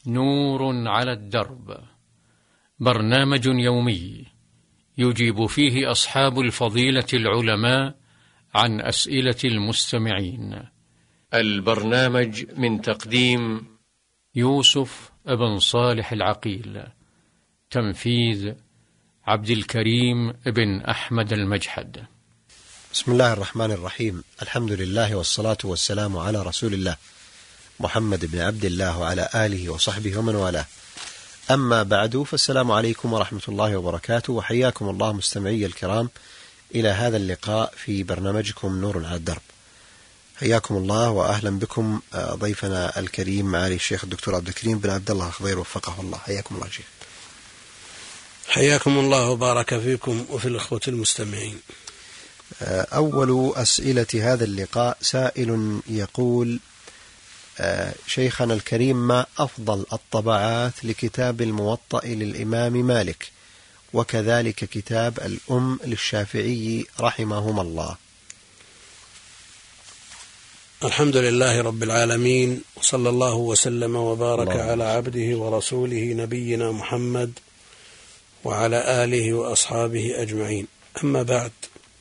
نور على الدرب، برنامج يومي يجيب فيه أصحاب الفضيلة العلماء عن أسئلة المستمعين. البرنامج من تقديم يوسف بن صالح العقيل، تنفيذ عبد الكريم بن أحمد المجحد. بسم الله الرحمن الرحيم. الحمد لله والصلاة والسلام على رسول الله محمد بن عبد الله وعلى آله وصحبه ومن والاه. أما بعد، فالسلام عليكم ورحمة الله وبركاته، وحياكم الله مستمعي الكرام إلى هذا اللقاء في برنامجكم نور على الدرب. حياكم الله وأهلا بكم ضيفنا الكريم معالي الشيخ الدكتور عبد الكريم بن عبد الله الخضير وفقه الله. حياكم الله شيخ. حياكم الله وبارك فيكم وفي الأخوة المستمعين. أول أسئلة هذا اللقاء سائل يقول: شيخنا الكريم، ما أفضل الطبعات لكتاب الموطأ للإمام مالك وكذلك كتاب الأم للشافعي رحمهما الله؟ الحمد لله رب العالمين، وصلى الله وسلم وبارك على عبده ورسوله نبينا محمد وعلى آله وأصحابه أجمعين. أما بعد،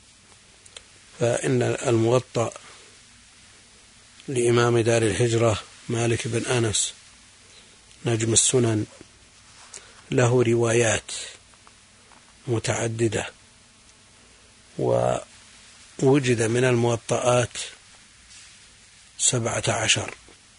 فإن الموطأ لإمام دار الهجرة مالك بن أنس نجم السنن له روايات متعددة، ووجد من الموطئات 17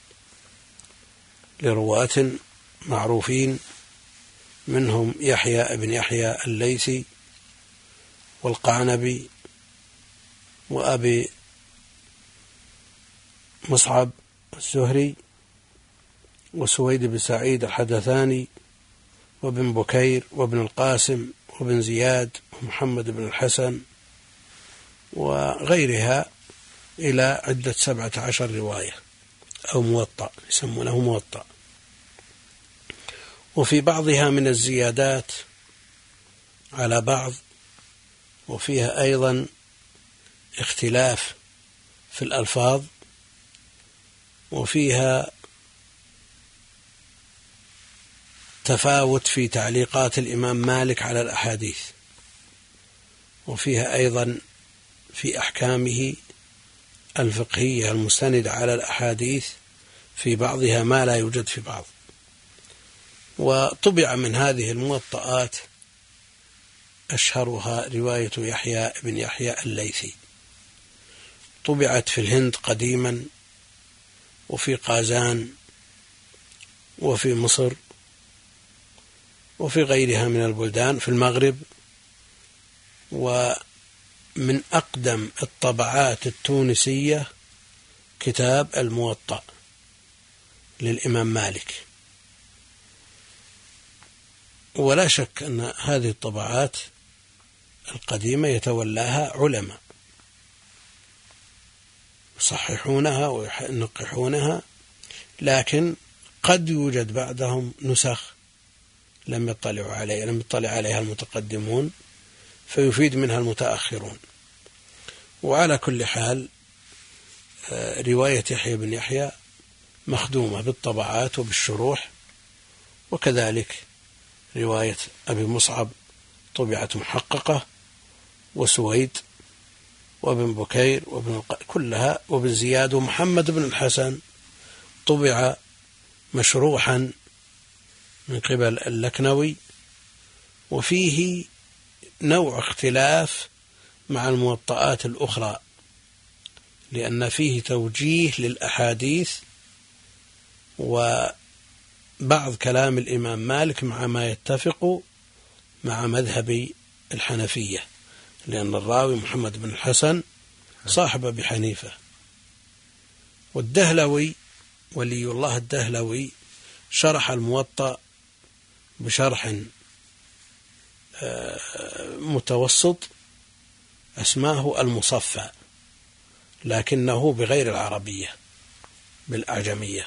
لرواة معروفين، منهم يحيى بن يحيى الليثي والقعنبي وأبي مصعب الزهري وسويد بن سعيد الحدثاني وابن بكير وابن القاسم وابن زياد ومحمد بن الحسن وغيرها، إلى عدة 17 رواية أو موطأ يسمونه موطأ. وفي بعضها من الزيادات على بعض، وفيها أيضا اختلاف في الألفاظ، وفيها تفاوت في تعليقات الإمام مالك على الأحاديث، وفيها أيضا في أحكامه الفقهية المستندة على الأحاديث في بعضها ما لا يوجد في بعض. وطبع من هذه الموطئات أشهرها رواية يحيى بن يحيى الليثي، طبعت في الهند قديما، وفي قازان، وفي مصر، وفي غيرها من البلدان في المغرب. ومن أقدم الطبعات التونسية كتاب الموطأ للإمام مالك. ولا شك أن هذه الطبعات القديمة يتولاها علماء يصححونها وينقحونها، لكن قد يوجد بعدهم نسخ لم يطلع عليها المتقدمون فيفيد منها المتأخرون. وعلى كل حال، رواية يحيى بن يحيى مخدومة بالطبعات وبالشروح، وكذلك رواية أبي مصعب طبعت محققة، وسويد وابن بكير كلها، وابن زياد ومحمد بن الحسن طبع مشروحا من قبل اللكنوي. وفيه نوع اختلاف مع الموطئات الأخرى، لأن فيه توجيه للأحاديث وبعض كلام الإمام مالك مع ما يتفق مع مذهب الحنفية، لأن الراوي محمد بن الحسن صاحب أبي حنيفة. والدهلوي ولي الله الدهلوي شرح الموطأ بشرح متوسط اسماه المصفى، لكنه بغير العربية بالأعجمية،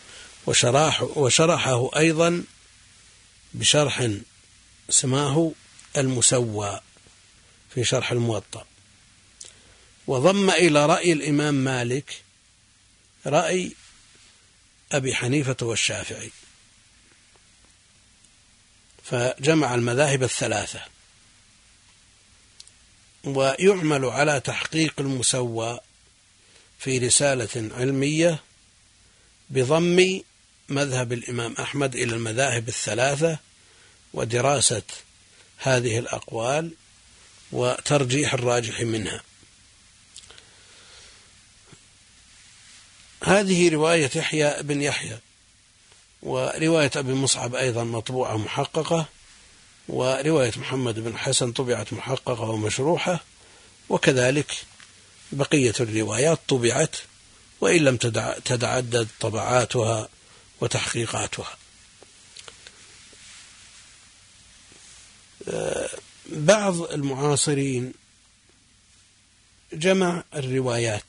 وشرحه أيضا بشرح اسماه المسوى في شرح الموطأ. وضم إلى رأي الإمام مالك رأي أبي حنيفة والشافعي، فجمع المذاهب الثلاثة. ويعمل على تحقيق المسوى في رسالة علمية بضم مذهب الإمام أحمد إلى المذاهب الثلاثة ودراسة هذه الأقوال وترجيح الراجح منها. هذه رواية يحيى بن يحيى، ورواية أبي مصعب أيضا مطبوعة محققة، ورواية محمد بن حسن طبعت محققة ومشروحة، وكذلك بقية الروايات طبعت وإن لم تتعدد طبعاتها وتحقيقاتها. بعض المعاصرين جمع الروايات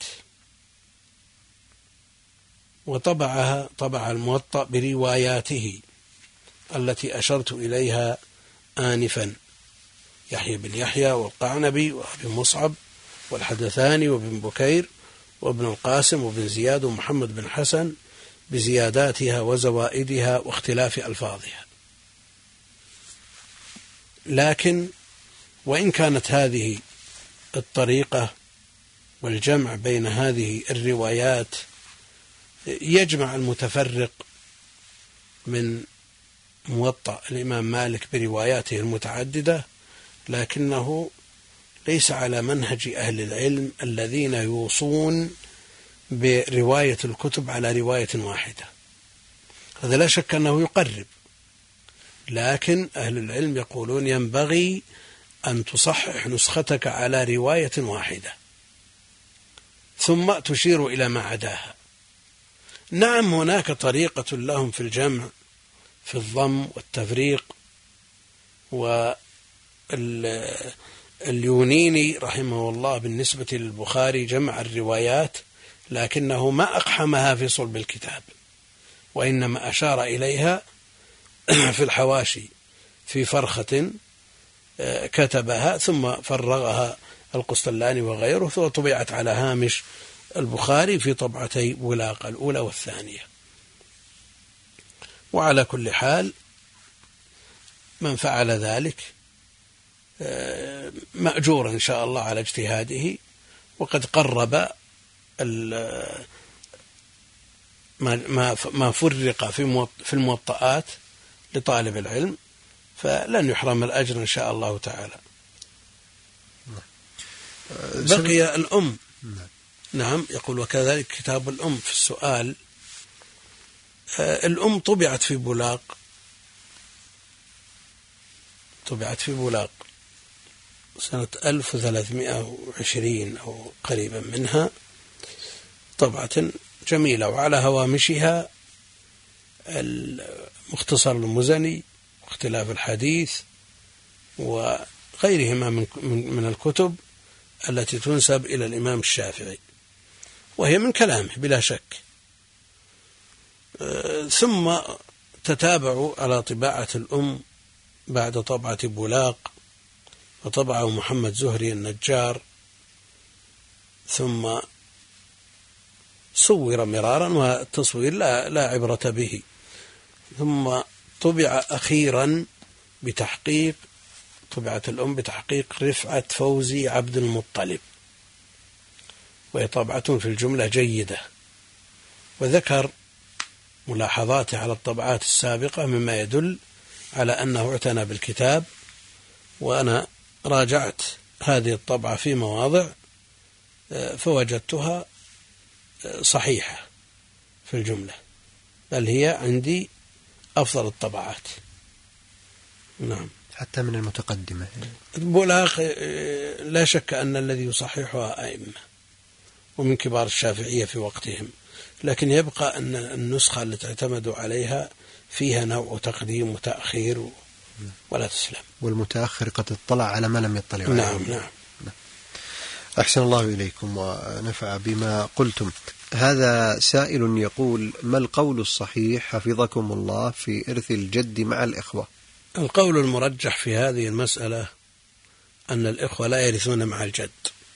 وطبعها، طبع الموطأ برواياته التي أشرت إليها آنفا، يحيى بن يحيى والقعنبي وأبي مصعب والحدثاني وابن بكير وابن القاسم وابن زياد ومحمد بن حسن بزياداتها وزوائدها واختلاف ألفاظها. لكن وإن كانت هذه الطريقة والجمع بين هذه الروايات يجمع المتفرق من موطأ الإمام مالك برواياته المتعددة، لكنه ليس على منهج أهل العلم الذين يوصون برواية الكتب على رواية واحدة. هذا لا شك أنه يقرب، لكن أهل العلم يقولون ينبغي أن تصحح نسختك على رواية واحدة ثم تشير إلى ما عداها. نعم هناك طريقة لهم في الجمع في الضم والتفريق، واليونيني رحمه الله بالنسبة للبخاري جمع الروايات لكنه ما أقحمها في صلب الكتاب، وإنما أشار إليها في الحواشي في فرخة كتبها ثم فرغها القسطلاني وغيره، وطبعت على هامش البخاري في طبعتي بولاق الأولى والثانية. وعلى كل حال من فعل ذلك مأجور إن شاء الله على اجتهاده، وقد قرب ما فرق في الموطئات لطالب العلم، فلن يحرم الأجر إن شاء الله تعالى. بقي الأم. نعم يقول وكذلك كتاب الأم في السؤال. الأم طبعت في بولاق سنة 1320 أو قريبا منها، طبعة جميلة، وعلى هوامشها المختصر المزني واختلاف الحديث وغيرهما من الكتب التي تنسب إلى الإمام الشافعي، وهي من كلامه بلا شك. ثم تتابعوا على طباعة الأم بعد طبعة بولاق، وطبعه محمد زهري النجار، ثم صور مرارا والتصوير لا عبرة به، ثم طبع أخيرا بتحقيق طبعة الأم بتحقيق رفعة فوزي عبد المطلب، وهي طبعة في الجملة جيدة، وذكر ملاحظاته على الطبعات السابقة مما يدل على أنه اعتنى بالكتاب. وأنا راجعت هذه الطبعة في مواضع فوجدتها صحيحة في الجملة، بل هي عندي أفضل الطبعات. نعم حتى من المتقدمة. بولاق لا شك أن الذي يصححها أئمة ومن كبار الشافعية في وقتهم، لكن يبقى أن النسخة التي اعتمدوا عليها فيها نوع تقديم وتأخير ولا تسلم، والمتأخر قد اطلع على ما لم يطلع عليه. نعم. أحسن الله إليكم ونفع بما قلتم. هذا سائل يقول: ما القول الصحيح حفظكم الله في إرث الجد مع الإخوة؟ القول المرجح في هذه المسألة أن الإخوة لا يرثون مع الجد،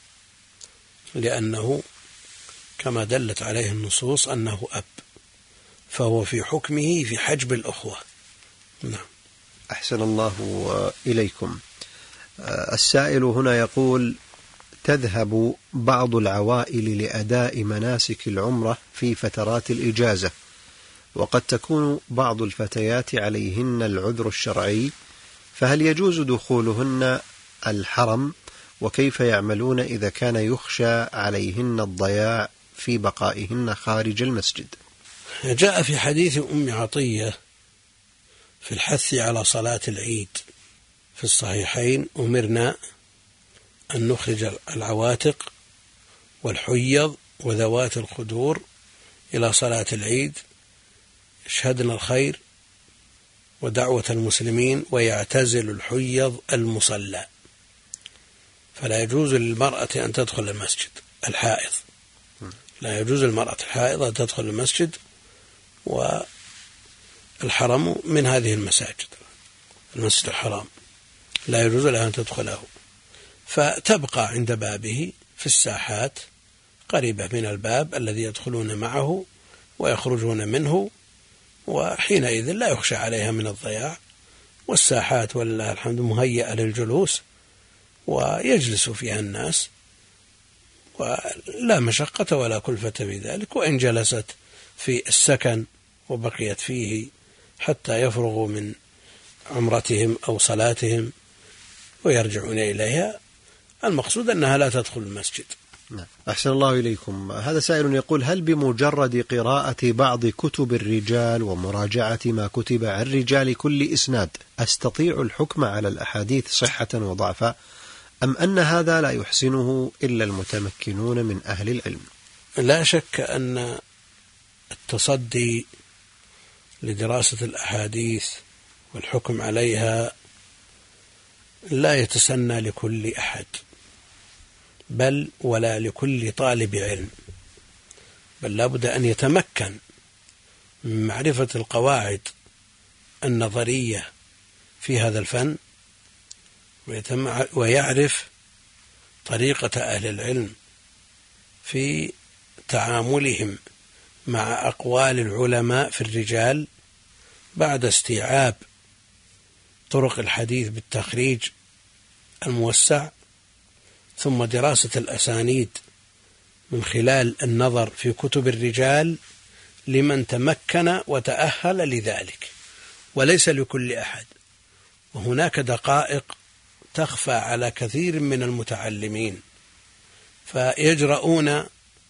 لأنه كما دلت عليه النصوص أنه أب، فهو في حكمه في حجب الأخوة. نعم. أحسن الله إليكم. السائل هنا يقول: تذهب بعض العوائل لأداء مناسك العمرة في فترات الإجازة، وقد تكون بعض الفتيات عليهن العذر الشرعي، فهل يجوز دخولهن الحرم؟ وكيف يعملون إذا كان يخشى عليهن الضياع في بقائهن خارج المسجد؟ جاء في حديث أم عطية في الحث على صلاة العيد في الصحيحين: أمرنا أن نخرج العواتق والحيض وذوات الخدور إلى صلاة العيد يشهدن الخير ودعوة المسلمين، ويعتزل الحيض المصلى. فلا يجوز للمرأة أن تدخل المسجد الحائض، لا يجوز للمرأة الحائض أن تدخل المسجد، والحرم من هذه المساجد، المسجد الحرام لا يجوز لها أن تدخله، فتبقى عند بابه في الساحات قريبة من الباب الذي يدخلون معه ويخرجون منه، وحينئذ لا يخشى عليها من الضياع، والساحات ولله الحمد مهيئة للجلوس ويجلس فيها الناس ولا مشقة ولا كلفة في ذلك. وإن جلست في السكن وبقيت فيه حتى يفرغوا من عمرتهم أو صلاتهم ويرجعون إليها، المقصود أنها لا تدخل المسجد. أحسن الله إليكم. هذا سائل يقول: هل بمجرد قراءة بعض كتب الرجال ومراجعة ما كتب عن رجال كل إسناد أستطيع الحكم على الأحاديث صحة وضعفا، أم أن هذا لا يحسنه إلا المتمكنون من أهل العلم؟ لا شك أن التصدي لدراسة الأحاديث والحكم عليها لا يتسنى لكل أحد، بل ولا لكل طالب علم، بل لابد أن يتمكن من معرفة القواعد النظرية في هذا الفن، ويعرف طريقة أهل العلم في تعاملهم مع أقوال العلماء في الرجال بعد استيعاب طرق الحديث بالتخريج الموسع، ثم دراسة الأسانيد من خلال النظر في كتب الرجال لمن تمكن وتأهل لذلك، وليس لكل أحد. وهناك دقائق تخفى على كثير من المتعلمين، فيجرؤون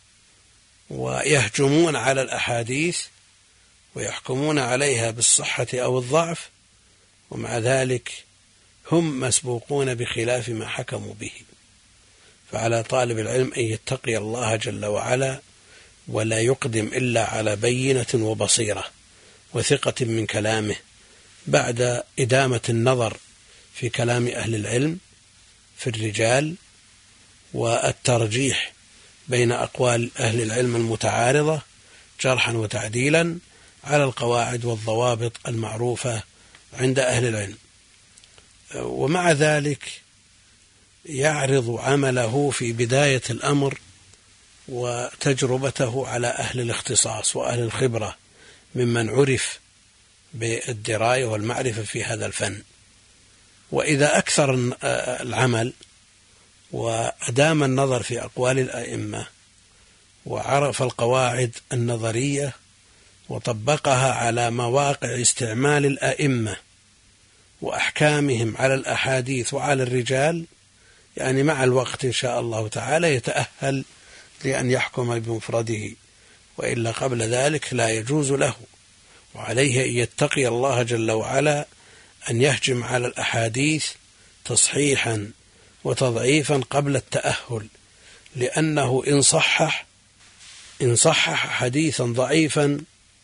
ويهجمون على الأحاديث ويحكمون عليها بالصحة أو الضعف، ومع ذلك هم مسبوقون بخلاف ما حكموا به. فعلى طالب العلم أن يتقي الله جل وعلا، ولا يقدم إلا على بينة وبصيرة وثقة من كلامه، بعد إدامة النظر في كلام أهل العلم في الرجال والترجيح بين أقوال أهل العلم المتعارضة جرحا وتعديلا على القواعد والضوابط المعروفة عند أهل العلم. ومع ذلك يعرض عمله في بداية الأمر وتجربته على أهل الاختصاص وأهل الخبرة ممن عرف بالدراية والمعرفة في هذا الفن. وإذا أكثر العمل وأدام النظر في أقوال الأئمة وعرف القواعد النظرية وطبقها على مواقع استعمال الأئمة وأحكامهم على الأحاديث وعلى الرجال، يعني مع الوقت إن شاء الله تعالى يتأهل لأن يحكم بمفرده، وإلا قبل ذلك لا يجوز له، وعليه أن يتقي الله جل وعلا أن يهجم على الأحاديث تصحيحا وتضعيفا قبل التأهل، لأنه إن صحح حديثا ضعيفا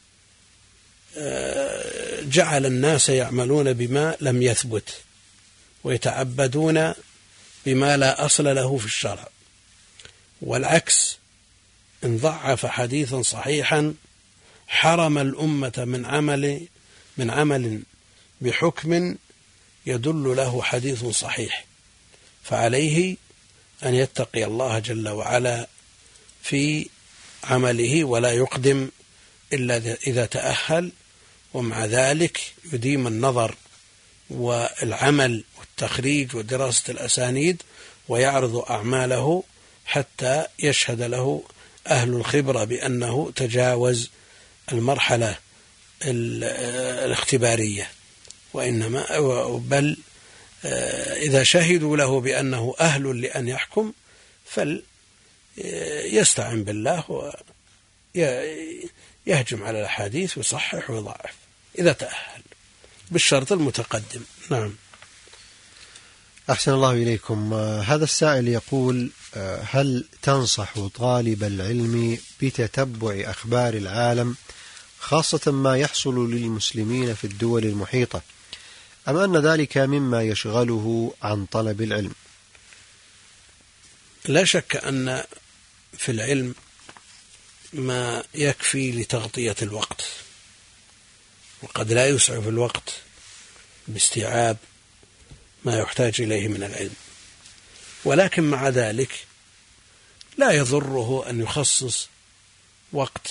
جعل الناس يعملون بما لم يثبت ويتعبدون بما لا أصل له في الشرع، والعكس إن ضعف حديثا صحيحا حرم الأمة من عمل بحكم يدل له حديث صحيح. فعليه أن يتقي الله جل وعلا في عمله ولا يقدم إلا إذا تأهل، ومع ذلك يديم النظر والعمل والتخريج ودراسة الأسانيد، ويعرض أعماله حتى يشهد له أهل الخبرة بأنه تجاوز المرحلة الاختبارية، وإنما بل إذا شهدوا له بأنه أهل لأن يحكم فليستعن بالله ويهجم على الأحاديث ويصحح ويضعف إذا تأهل بالشرط المتقدم. نعم. أحسن الله إليكم. هذا السائل يقول: هل تنصح طالب العلم بتتبع أخبار العالم خاصة ما يحصل للمسلمين في الدول المحيطة، أم أن ذلك مما يشغله عن طلب العلم؟ لا شك أن في العلم ما يكفي لتغطية الوقت، وقد لا يسعف الوقت باستيعاب ما يحتاج إليه من العلم، ولكن مع ذلك لا يضره أن يخصص وقت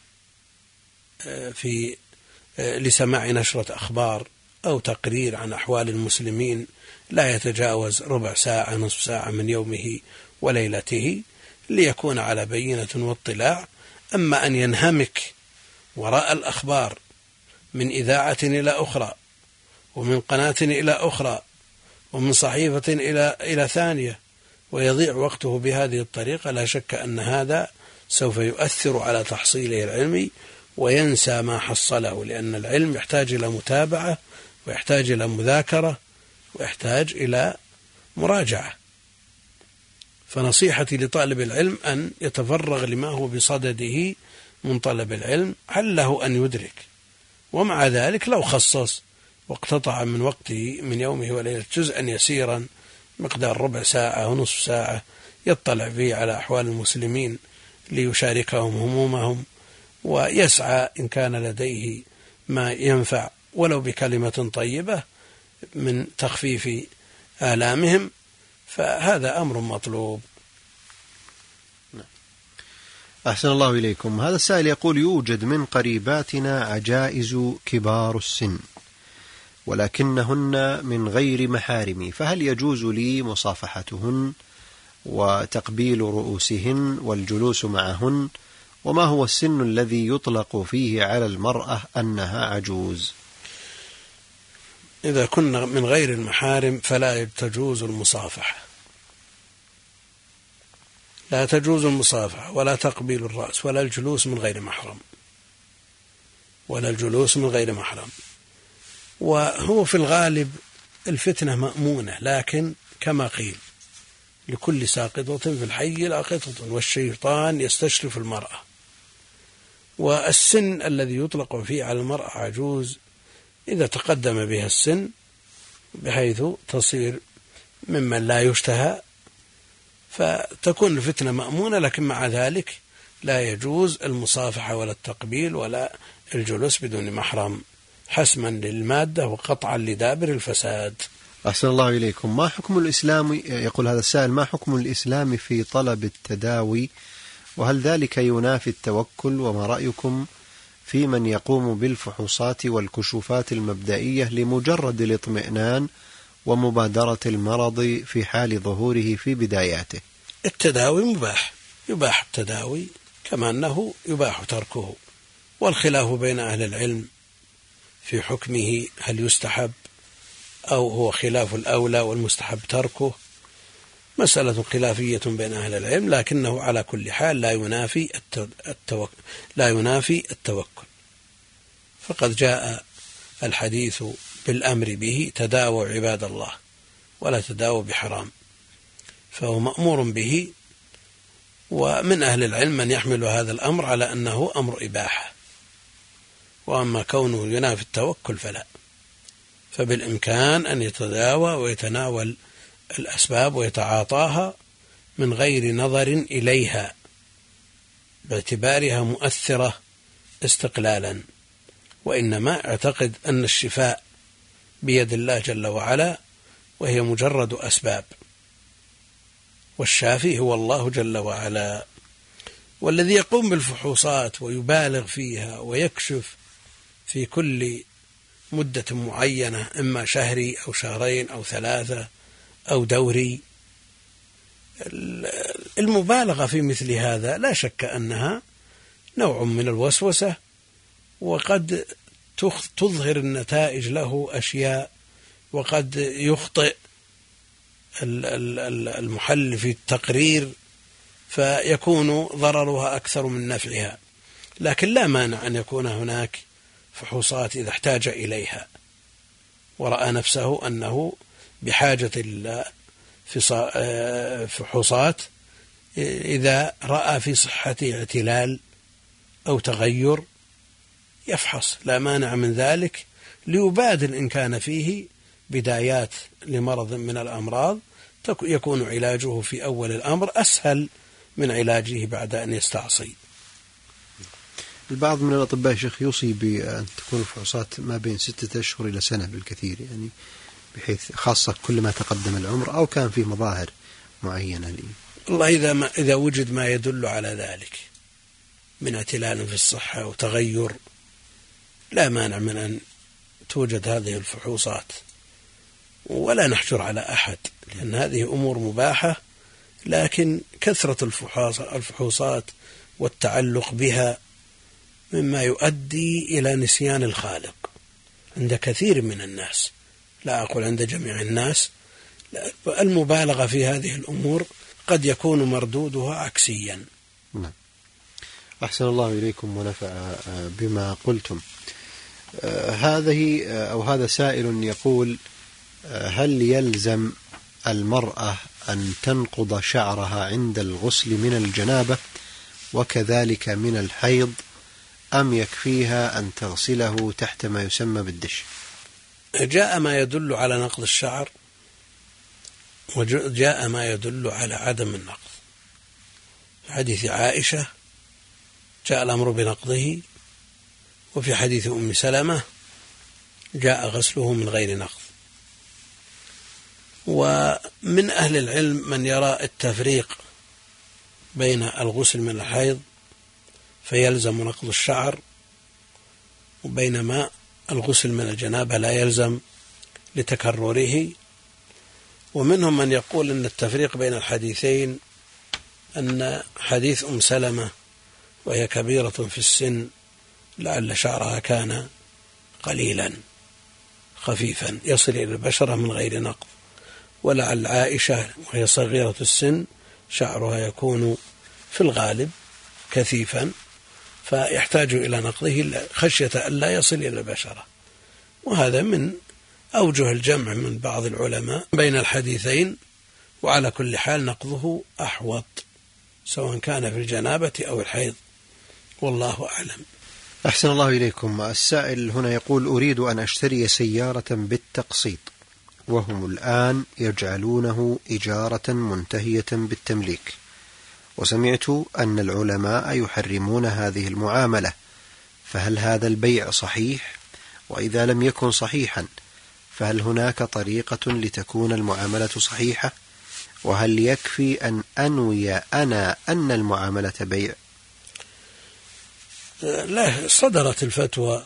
لسماع نشرة أخبار أو تقرير عن أحوال المسلمين لا يتجاوز ربع ساعة نصف ساعة من يومه وليلته ليكون على بينة واطلاع. أما أن ينهمك وراء الأخبار من إذاعة إلى أخرى ومن قناة إلى أخرى ومن صحيفة إلى ثانية ويضيع وقته بهذه الطريقة، لا شك أن هذا سوف يؤثر على تحصيله العلمي وينسى ما حصله، لأن العلم يحتاج إلى متابعة ويحتاج إلى مذاكرة ويحتاج إلى مراجعة. فنصيحتي لطالب العلم أن يتفرغ لما هو بصدده من طلب العلم عله أن يدرك، ومع ذلك لو خصص واقتطع من وقته من يومه وليلة جزءا يسيرا مقدار ربع ساعة ونصف ساعة يطلع فيه على أحوال المسلمين ليشاركهم همومهم، ويسعى إن كان لديه ما ينفع ولو بكلمة طيبة من تخفيف آلامهم، فهذا أمر مطلوب. أحسن الله إليكم. هذا السائل يقول: يوجد من قريباتنا عجائز كبار السن ولكنهن من غير محارمي، فهل يجوز لي مصافحتهن وتقبيل رؤوسهن والجلوس معهن؟ وما هو السن الذي يطلق فيه على المرأة أنها عجوز؟ إذا كنا من غير المحارم فلا تجوز المصافحة، لا تجوز المصافحة ولا تقبيل الرأس ولا الجلوس من غير محرم، ولا الجلوس من غير محرم. وهو في الغالب الفتنة مأمونة، لكن كما قيل: لكل ساقطة في الحي لاقطة، والشيطان يستشرف المرأة. والسن الذي يطلق فيه على المرأة عجوز إذا تقدم بها السن بحيث تصير ممن لا يشتهى فتكون الفتنة مأمونة، لكن مع ذلك لا يجوز المصافحة ولا التقبيل ولا الجلوس بدون محرم حسما للمادة وقطعا لدابر الفساد. أحسن الله إليكم. ما حكم الإسلام، يقول هذا السائل، ما حكم الإسلام في طلب التداوي، وهل ذلك ينافي التوكل؟ وما رأيكم في من يقوم بالفحوصات والكشوفات المبدئية لمجرد الاطمئنان ومبادرة المرض في حال ظهوره في بداياته؟ التداوي مباح، يباح التداوي كما أنه يباح تركه، والخلاف بين أهل العلم في حكمه هل يستحب أو هو خلاف الأولى والمستحب تركه مسألة خلافية بين أهل العلم، لكنه على كل حال لا ينافي التوكل، فقد جاء الحديث بالأمر به: تداووا عباد الله ولا تداووا بحرام، فهو مأمور به. ومن أهل العلم من يحمل هذا الأمر على أنه أمر إباحة، وأما كونه ينافي التوكل فلا، فبالإمكان أن يتداوى ويتناول الأسباب ويتعاطاها من غير نظر إليها باعتبارها مؤثرة استقلالا، وإنما اعتقد أن الشفاء بيد الله جل وعلا وهي مجرد أسباب، والشافي هو الله جل وعلا. والذي يقوم بالفحوصات ويبالغ فيها ويكشف في كل مدة معينة، إما شهري أو شهرين أو 3 أو دوري. المبالغة في مثل هذا لا شك أنها نوع من الوسوسة، وقد تظهر النتائج له أشياء، وقد يخطئ المحلل في التقرير فيكون ضررها أكثر من نفعها. لكن لا مانع أن يكون هناك فحوصات إذا احتاج إليها ورأى نفسه أنه بحاجة إلى فحوصات، إذا رأى في صحته اعتلال أو تغير يفحص، لا مانع من ذلك، ليبادر إن كان فيه بدايات لمرض من الأمراض يكون علاجه في أول الأمر أسهل من علاجه بعد أن يستعصي. البعض من الأطباء شيخ يوصي بأن تكون الفحوصات ما بين 6 أشهر إلى سنة بالكثير، يعني بحيث خاصة كل ما تقدم العمر أو كان فيه مظاهر معينة لي. والله إذا وجد ما يدل على ذلك من اعتلال في الصحة وتغير لا مانع من أن توجد هذه الفحوصات، ولا نحجر على أحد، لأن هذه أمور مباحة، لكن كثرة الفحوصات والتعلق بها مما يؤدي إلى نسيان الخالق عند كثير من الناس، لا أقول عند جميع الناس. المبالغة في هذه الأمور قد يكون مردودها عكسيا. نعم. أحسن الله إليكم ونفع بما قلتم. هذا سائل يقول: هل يلزم المرأة أن تنقض شعرها عند الغسل من الجنابة وكذلك من الحيض، أم يكفيها أن تغسله تحت ما يسمى بالدش؟ جاء ما يدل على نقض الشعر، وجاء ما يدل على عدم النقض. في حديث عائشة جاء الأمر بنقضه، وفي حديث أم سلمة جاء غسله من غير نقض. ومن أهل العلم من يرى التفريق بين الغسل من الحيض فيلزم نقض الشعر، وبينما الغسل من الجنابة لا يلزم لتكرره. ومنهم من يقول أن التفريق بين الحديثين أن حديث أم سلمة وهي كبيرة في السن لعل شعرها كان قليلا خفيفا يصل إلى البشرة من غير نقض، ولعل عائشة وهي صغيرة السن شعرها يكون في الغالب كثيفا فيحتاج إلى نقضه خشية أن لا يصل إلى البشرة. وهذا من أوجه الجمع من بعض العلماء بين الحديثين، وعلى كل حال نقضه أحوط سواء كان في الجنابة أو الحيض، والله أعلم. أحسن الله إليكم. السائل هنا يقول: أريد أن أشتري سيارة بالتقسيط، وهم الآن يجعلونه إجارة منتهية بالتمليك، وسمعت أن العلماء يحرمون هذه المعاملة، فهل هذا البيع صحيح؟ وإذا لم يكن صحيحا فهل هناك طريقة لتكون المعاملة صحيحة؟ وهل يكفي أن أنوي أنا أن المعاملة بيع؟ لا، صدرت الفتوى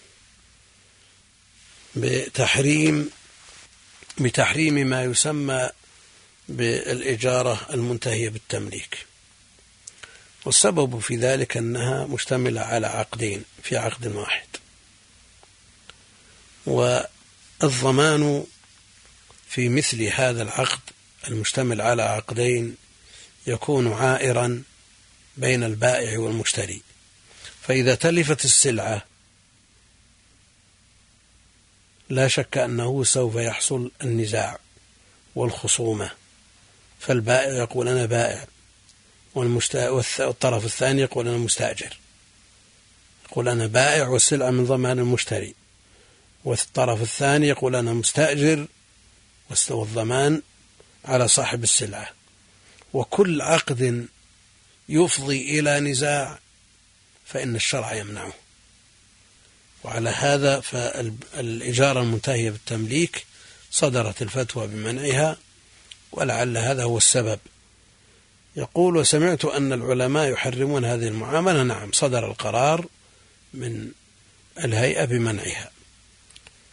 بتحريم ما يسمى بالإجارة المنتهية بالتمليك، والسبب في ذلك أنها مشتملة على عقدين في عقد واحد، والضمان في مثل هذا العقد المشتمل على عقدين يكون عائرا بين البائع والمشتري، فإذا تلفت السلعة لا شك أنه سوف يحصل النزاع والخصومة، فالبائع يقول أنا بائع، والطرف الثاني يقول أنا مستأجر، يقول أنا بائع والسلعة من ضمان المشتري، والطرف الثاني يقول أنا مستأجر والضمان على صاحب السلعة، وكل عقد يفضي إلى نزاع فإن الشرع يمنعه. وعلى هذا فالإجارة المنتهية بالتمليك صدرت الفتوى بمنعها، ولعل هذا هو السبب. يقول: وسمعت أن العلماء يحرمون هذه المعاملة. نعم، صدر القرار من الهيئة بمنعها.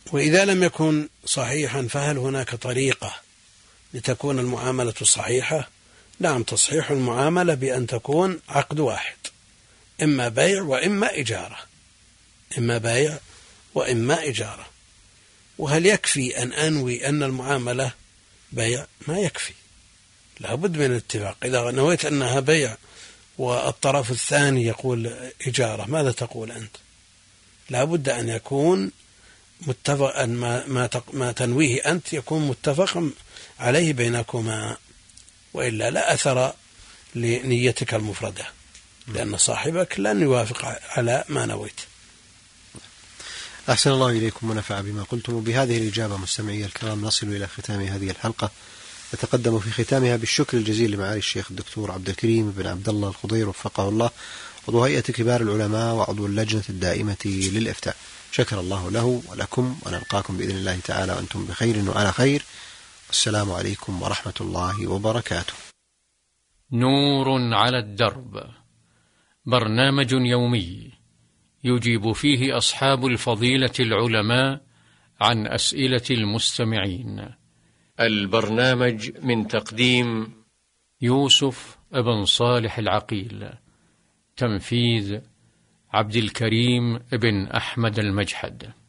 وإذا لم يكن صحيحا فهل هناك طريقة لتكون المعاملة صحيحة؟ نعم، تصحيح المعاملة بأن تكون عقد واحد، إما بيع وإما إجارة، إما بيع وإما إجارة. وهل يكفي أن أنوي أن المعاملة بيع؟ ما يكفي، لا بد من الاتفاق. إذا نويت أنها بيع والطرف الثاني يقول إجارة، ماذا تقول أنت؟ لا بد أن يكون متفق، أن ما تنويه أنت يكون متفق عليه بينكما، وإلا لا أثر لنيتك المفردة، لأن صاحبك لن يوافق على ما نويت. أحسن الله إليكم ونفع بما قلتم. وبهذه الإجابة مستمعي الكرام نصل إلى ختام هذه الحلقة. نتقدم في ختامها بالشكر الجزيل لمعالي الشيخ الدكتور عبد الكريم بن عبد الله الخضير وفقه الله، عضو هيئة كبار العلماء وعضو اللجنة الدائمة للإفتاء. شكر الله له ولكم، ونلقاكم بإذن الله تعالى وأنتم بخير وعلى خير. السلام عليكم ورحمة الله وبركاته. نور على الدرب، برنامج يومي يجيب فيه أصحاب الفضيلة العلماء عن أسئلة المستمعين. البرنامج من تقديم يوسف بن صالح العقيل، تنفيذ عبد الكريم بن أحمد المجحد.